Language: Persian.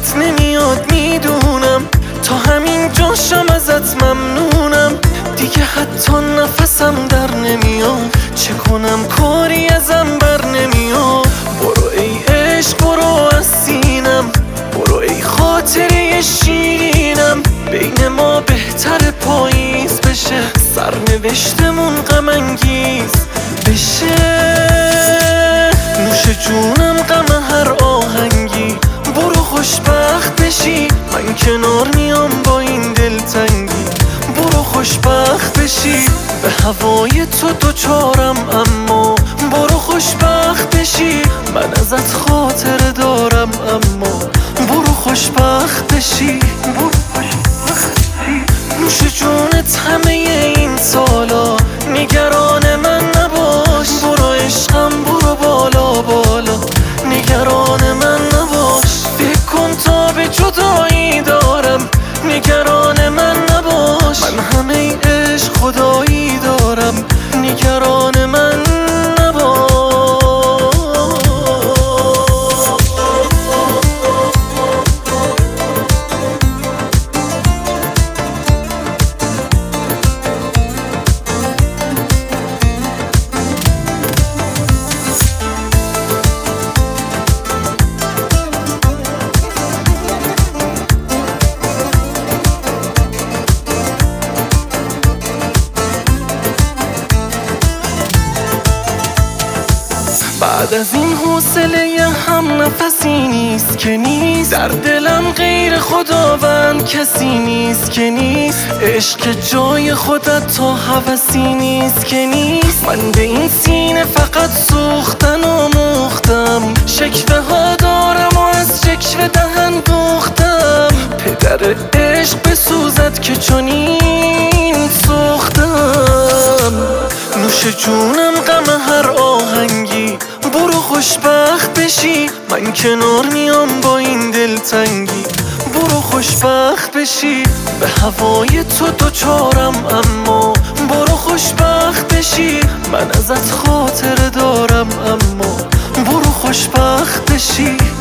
بدت نمیاد میدونم، تا همین جاشم ازت ممنونم. دیگه حتی نفسم در نمیاد، چه کنم کاری ازم بر نمیاد. برو ای عشق برو از سینم، برو ای خاطره شیرینم. بین ما بهتر پاییز بشه، سرنوشتمون غم انگیز بشه. نوش جونم غم هر آهنگی، برو خوشبخت بشی. من کنار میام با این دلتنگی، برو خوشبخت بشی. به هوای تو دوچارم اما برو خوشبخت بشی. من ازت خاطره دارم اما برو خوشبخت بشی. نوش جونت همه این سالا، نگران من نباش. برو عشقم برو بالا بالا، نگران من نباش. فکر کن تا به جدایی دارم، نگران من نباش. من همه عشق خدایی دارم، نگران من نباش. بعد از این حوصله هم نفسی نیست که نیست. در دلم غیر خداوند کسی نیست که نیست. عشق جای خودت تا هوسی نیست که نیست. من به این سینه فقط سوختن و موختم، شکوه ها دارم و از شکوه دهن دوختم. پدر عشق بسوزد که چنین سوختم. نوش جونم غم هر آهنگی، برو خوشبخت بشی. من کنار میام با این دلتنگی، برو خوشبخت بشی. به هوای تو دوچارم اما برو خوشبخت بشی. من ازت خاطره دارم اما برو خوشبخت بشی.